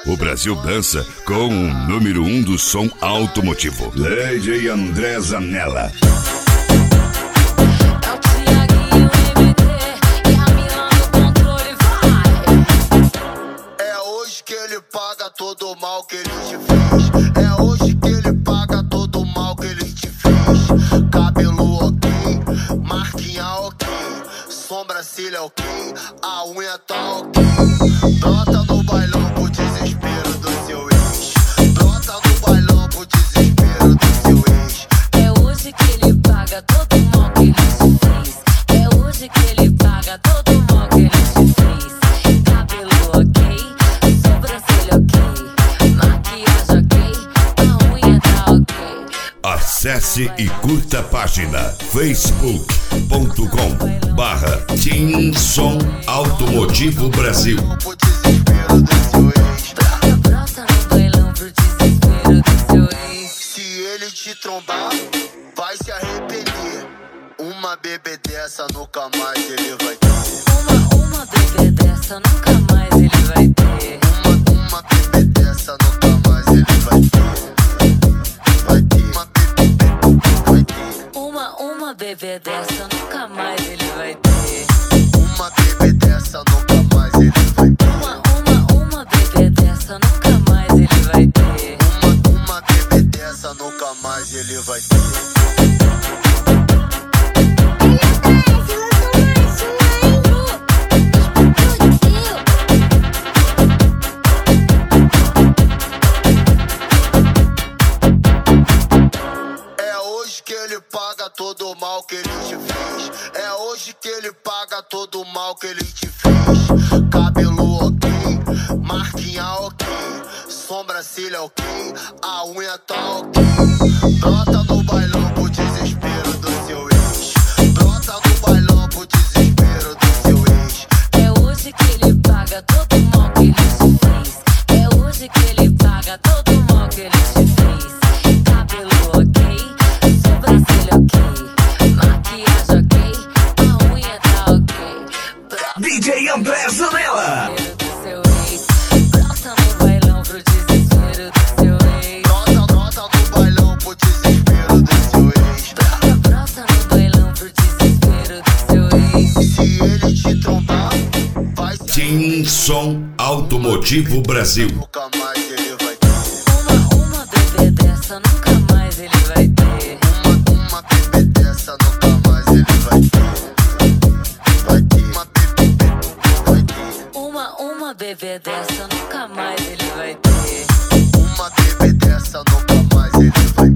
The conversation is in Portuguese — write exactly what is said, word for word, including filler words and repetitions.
O Brasil dança com o número um do som automotivo, D J André Zanella. Todo o mal que ele te fez. É hoje que ele paga todo o mal que ele te fez. Cabelo ok, marquinha ok, sobrancelha ok, a unha tá ok. Brota no bailão pro desespero do seu ex. Brota no bailão pro desespero do seu ex. É hoje que ele paga todo o mal que ele te fez. É hoje que ele paga todo o mal que ele te fez. Cabelo ok, sobrancelha ok, acesse e curta a página facebook ponto com barra Team Som Automotivo Brasil. Se ele te trombar, vai se arrepender. Uma bebê dessa nunca mais ele vai ter. Uma, uma bebê dessa nunca mais ele vai ter. Uma, uma bebê dessa nunca mais ele vai ter. Uma bebê dessa nunca mais ele vai ter. Uma bebê dessa nunca mais ele vai ter. Uma, uma, uma bebê dessa nunca mais ele vai ter. Uma, uma bebê dessa nunca mais ele vai ter. Todo o mal que ele te fez. É hoje que ele paga todo o mal que ele te fez. Cabelo ok, marquinha ok, sobrancelha ok, a unha tá ok. Brota no bailão pro desespero do seu ex. Brota no bailão pro desespero do seu ex. É hoje que ele paga todo o mal que ele te fez. É hoje que ele paga todo o mal que ele te fez. Cabelo ok, sobrancelha ok, D J André Zanella. Brota no bailão pro desespero do seu ex. Brota, brota no bailão pro desespero do seu ex. Brota, brota no bailão pro desespero do seu ex. Se ele te trombar, vai se Team Som Automotivo Brasil. Nunca mais ele vai ter. Uma, uma bebê dessa nunca mais ele vai ter. Uma, uma bebê dessa nunca mais ele vai ter. Uma bebê dessa nunca mais ele vai ter. Uma bebê dessa nunca mais ele vai ter.